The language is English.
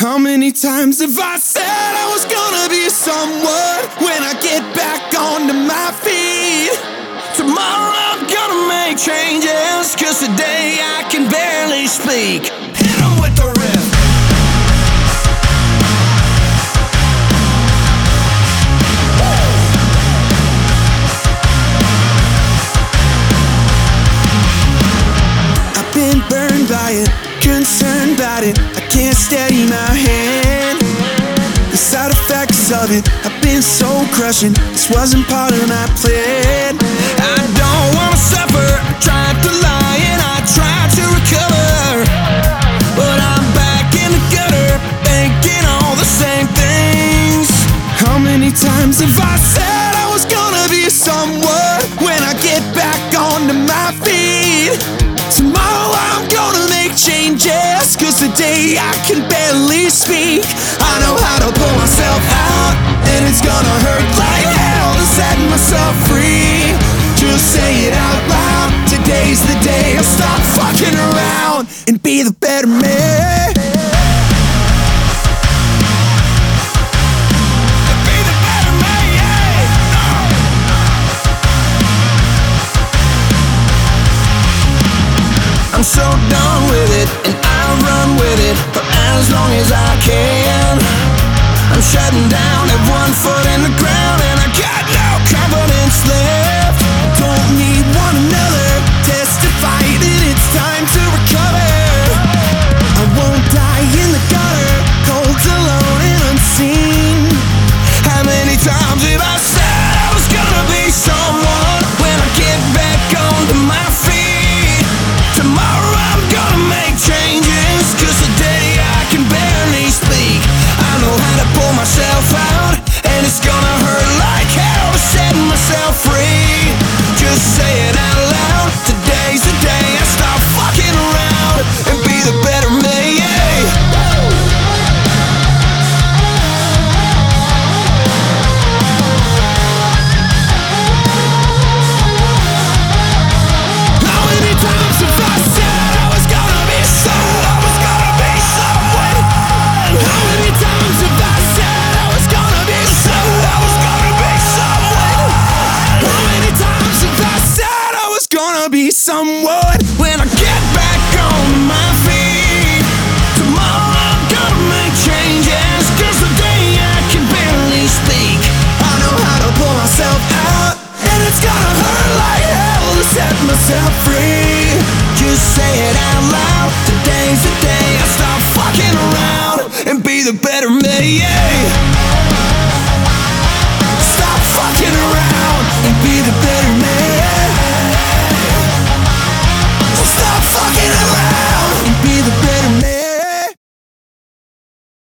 How many times have I said I was gonna be someone when I get back onto my feet? Tomorrow I'm gonna make changes, 'cause today I can barely speak. Hit 'em with the riff. I've been burned by it, concerned about it. I can't steady my hand. The side effects of it have been soul crushing. This wasn't part of my plan. I don't wanna suffer. I tried to lie and I tried to recover, but I'm back in the gutter, thinking all the same things. How many times have I said I was gonna be someone when I get back onto my feet? Tomorrow I'm gonna make changes, 'cause today I can barely speak. I know how to pull myself out, and it's gonna hurt like hell to set myself free. Just say it out loud. Today's the day I'll stop fucking around and be the better man. Be the better man, yeah. I'm so done with it, and I'll run with it for as long as I can. I'm shutting down at one foot in the ground, and I got no confidence left. Don't need one another, testify that it's time to recover. I won't die in the gutter, cold, alone, and unseen. How many times have I said I was gonna be someone when I get back onto my feet? Tomorrow I'm gonna make changes, 'cause today I can barely speak. I know how to pull myself out, and it's gonna hurt like hell to set myself free. Just say it out loud. Today's the day I stop fucking around and be the better me. How many times have I said I was gonna be someone? I was gonna be someone. How many times have I said I was gonna be someone? I was gonna be someone. How many times have I said I was gonna be someone when I get back on my feet? Tomorrow I'm gonna make changes, 'cause today I can barely speak. I know how to pull myself out, and it's gonna hurt like hell to set myself free. Just say it out loud. Today's the day I stop fucking around and be the better me.